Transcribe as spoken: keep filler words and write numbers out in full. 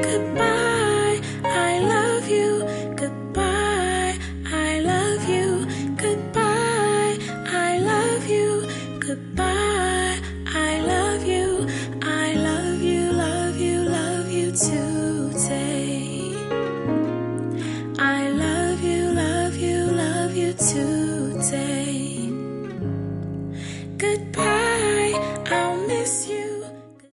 Goodbye, I love you. Goodbye, I love you. Goodbye, I love you. Goodbye, I love you. I love you, love you, love you today. I love you, love you, love you today.